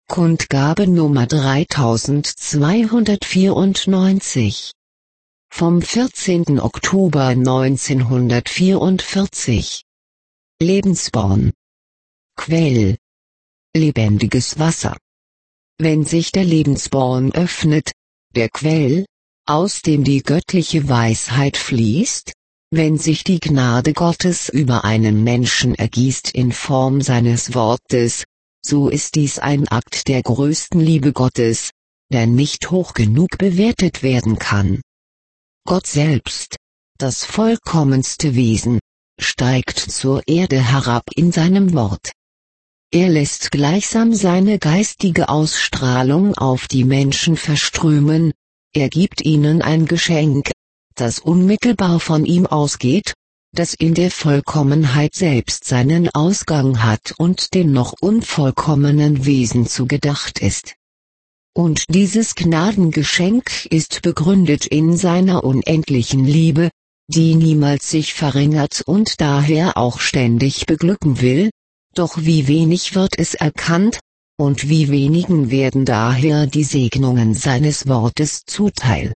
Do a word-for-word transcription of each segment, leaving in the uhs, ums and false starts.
Kundgabe Nummer dreitausendzweihundertvierundneunzig. Vom vierzehnten Oktober neunzehnhundertvierundvierzig. Lebensborn. Quell. Lebendiges Wasser. Wenn sich der Lebensborn öffnet, der Quell, aus dem die göttliche Weisheit fließt, wenn sich die Gnade Gottes über einen Menschen ergießt in Form seines Wortes, so ist dies ein Akt der größten Liebe Gottes, der nicht hoch genug bewertet werden kann. Gott selbst, das vollkommenste Wesen, steigt zur Erde herab in seinem Wort. Er lässt gleichsam seine geistige Ausstrahlung auf die Menschen verströmen, er gibt ihnen ein Geschenk, das unmittelbar von ihm ausgeht, das in der Vollkommenheit selbst seinen Ausgang hat und den noch unvollkommenen Wesen zugedacht ist. Und dieses Gnadengeschenk ist begründet in seiner unendlichen Liebe, die niemals sich verringert und daher auch ständig beglücken will, doch wie wenig wird es erkannt, und wie wenigen werden daher die Segnungen seines Wortes zuteil.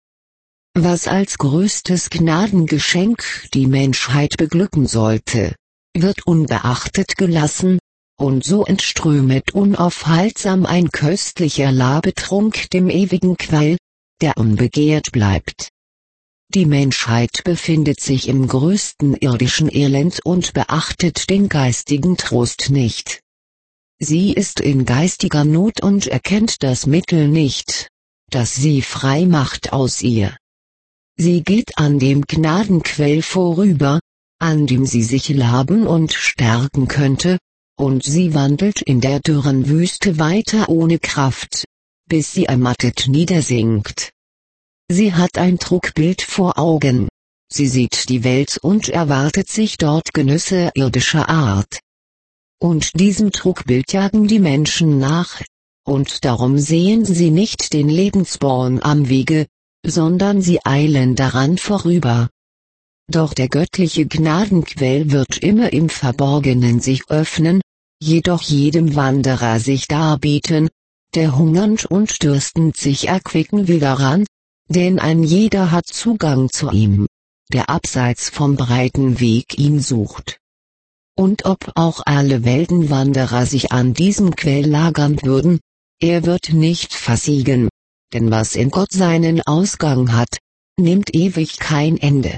Was als größtes Gnadengeschenk die Menschheit beglücken sollte, wird unbeachtet gelassen, und so entströmet unaufhaltsam ein köstlicher Labetrunk dem ewigen Quell, der unbegehrt bleibt. Die Menschheit befindet sich im größten irdischen Elend und beachtet den geistigen Trost nicht. Sie ist in geistiger Not und erkennt das Mittel nicht, das sie frei macht aus ihr. Sie geht an dem Gnadenquell vorüber, an dem sie sich laben und stärken könnte, und sie wandelt in der dürren Wüste weiter ohne Kraft, bis sie ermattet niedersinkt. Sie hat ein Trugbild vor Augen, sie sieht die Welt und erwartet sich dort Genüsse irdischer Art. Und diesem Trugbild jagen die Menschen nach, und darum sehen sie nicht den Lebensborn am Wege, sondern sie eilen daran vorüber. Doch der göttliche Gnadenquell wird immer im Verborgenen sich öffnen, jedoch jedem Wanderer sich darbieten, der hungernd und dürstend sich erquicken will daran, denn ein jeder hat Zugang zu ihm, der abseits vom breiten Weg ihn sucht. Und ob auch alle Weltenwanderer sich an diesem Quell lagern würden, er wird nicht versiegen. Denn was in Gott seinen Ausgang hat, nimmt ewig kein Ende.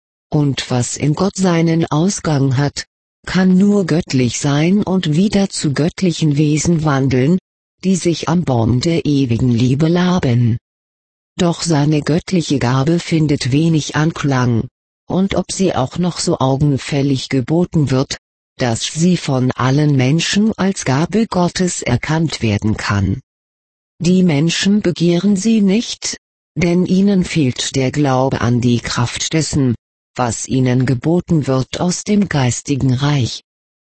Und was in Gott seinen Ausgang hat, kann nur göttlich sein und wieder zu göttlichen Wesen wandeln, die sich am Baum der ewigen Liebe laben. Doch seine göttliche Gabe findet wenig Anklang, und ob sie auch noch so augenfällig geboten wird, dass sie von allen Menschen als Gabe Gottes erkannt werden kann. Die Menschen begehren sie nicht, denn ihnen fehlt der Glaube an die Kraft dessen, was ihnen geboten wird aus dem geistigen Reich.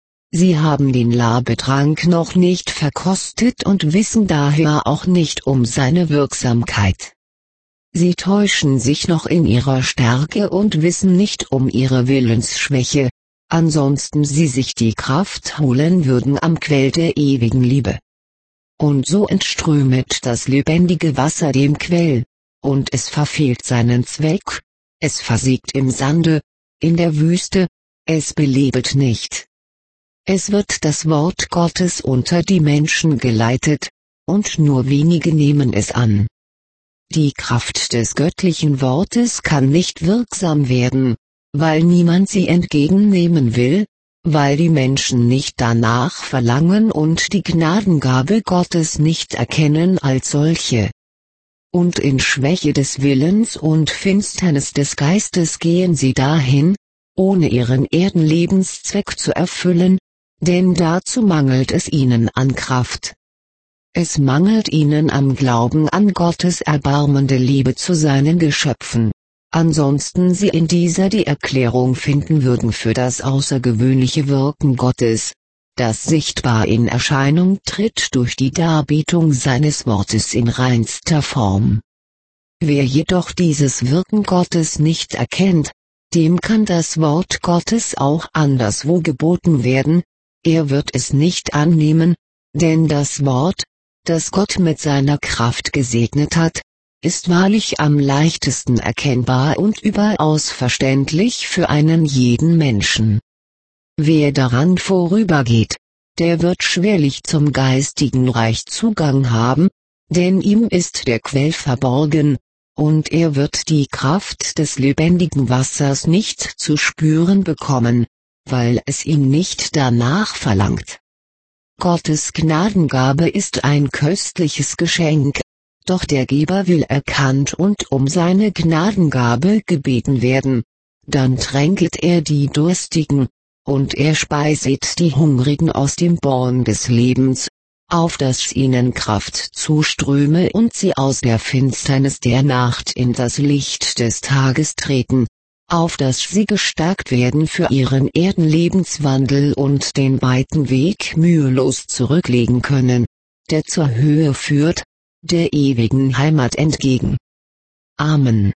Sie haben den Labetrank noch nicht verkostet und wissen daher auch nicht um seine Wirksamkeit. Sie täuschen sich noch in ihrer Stärke und wissen nicht um ihre Willensschwäche, ansonsten sie sich die Kraft holen würden am Quell der ewigen Liebe. Und so entströmet das lebendige Wasser dem Quell, und es verfehlt seinen Zweck, es versiegt im Sande, in der Wüste, es belebet nicht. Es wird das Wort Gottes unter die Menschen geleitet, und nur wenige nehmen es an. Die Kraft des göttlichen Wortes kann nicht wirksam werden, weil niemand sie entgegennehmen will, weil die Menschen nicht danach verlangen und die Gnadengabe Gottes nicht erkennen als solche. Und in Schwäche des Willens und Finsternis des Geistes gehen sie dahin, ohne ihren Erdenlebenszweck zu erfüllen, denn dazu mangelt es ihnen an Kraft. Es mangelt ihnen am Glauben an Gottes erbarmende Liebe zu seinen Geschöpfen. Ansonsten sie in dieser die Erklärung finden würden für das außergewöhnliche Wirken Gottes, das sichtbar in Erscheinung tritt durch die Darbietung seines Wortes in reinster Form. Wer jedoch dieses Wirken Gottes nicht erkennt, dem kann das Wort Gottes auch anderswo geboten werden, er wird es nicht annehmen, denn das Wort, das Gott mit seiner Kraft gesegnet hat, ist wahrlich am leichtesten erkennbar und überaus verständlich für einen jeden Menschen. Wer daran vorübergeht, der wird schwerlich zum geistigen Reich Zugang haben, denn ihm ist der Quell verborgen, und er wird die Kraft des lebendigen Wassers nicht zu spüren bekommen, weil es ihm nicht danach verlangt. Gottes Gnadengabe ist ein köstliches Geschenk, doch der Geber will erkannt und um seine Gnadengabe gebeten werden, dann tränket er die Durstigen, und er speiset die Hungrigen aus dem Born des Lebens, auf dass ihnen Kraft zuströme und sie aus der Finsternis der Nacht in das Licht des Tages treten, auf dass sie gestärkt werden für ihren Erdenlebenswandel und den weiten Weg mühelos zurücklegen können, der zur Höhe führt, der ewigen Heimat entgegen. Amen.